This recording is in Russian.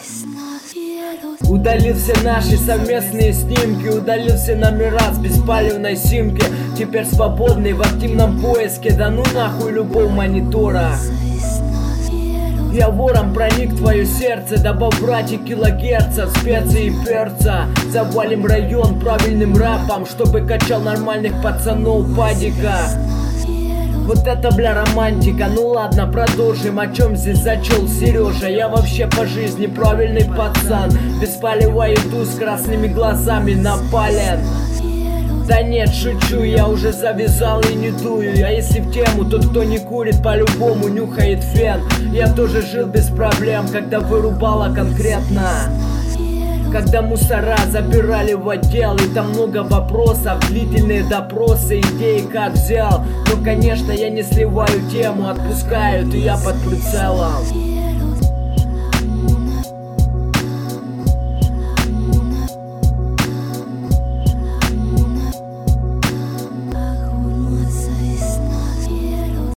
Удалил все наши совместные снимки, удалил все номера с беспалевной симки. Теперь свободный в активном поиске, да ну нахуй любого монитора. Я вором проник в твое сердце, добавь братья килогерцев, специи и перца. Завалим район правильным рэпом, чтобы качал нормальных пацанов падика. Вот это, бля, романтика. Ну ладно, продолжим. О чем здесь зачел Сережа? Я вообще по жизни правильный пацан. Беспалево иду с красными глазами напален. Да нет, шучу, я уже завязал и не дую. А если в тему, тот, кто не курит, по-любому нюхает фен. Я тоже жил без проблем, когда вырубало конкретно. Когда мусора забирали в отдел, и там много вопросов, длительные допросы, идеи как взял. Но, конечно, я не сливаю тему, отпускают, и я под прицелом.